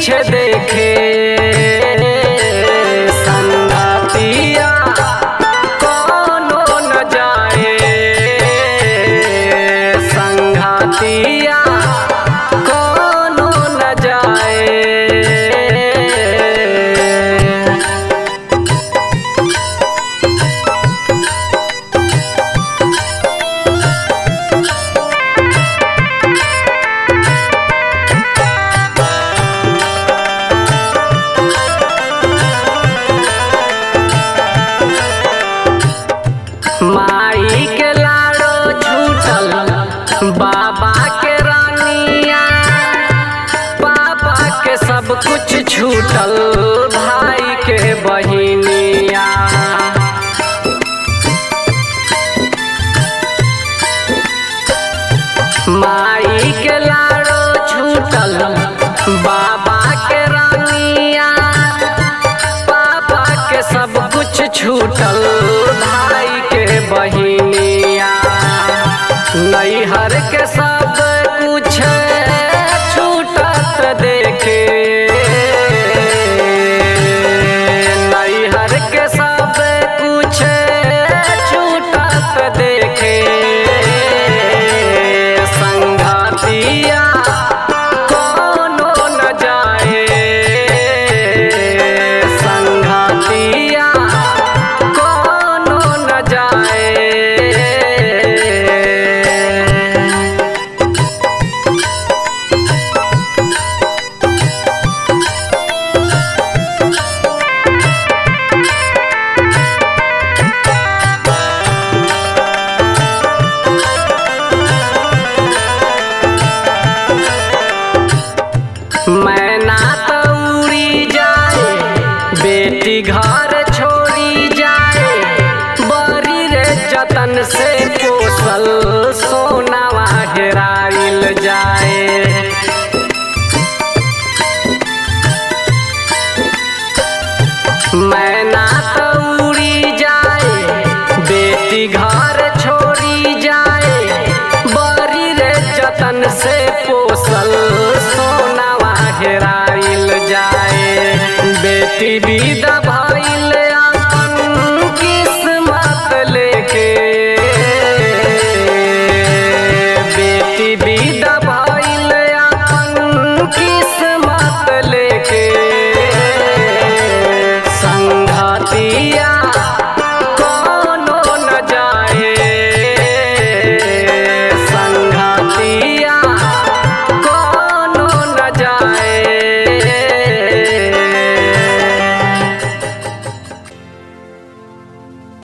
पीछे देखे संगतिया कोनो न जाए, संगतिया कोनो न जाए। माई के लाड़ो छूटल बाबा के रानिया, पापा के सब कुछ छूटल भाई के बहिनिया। माई के लाड़ो छूटल बाबा के रानिया, पापा के सब कुछ छूटल भाई के बहिनिया। नैहर के सब कुछ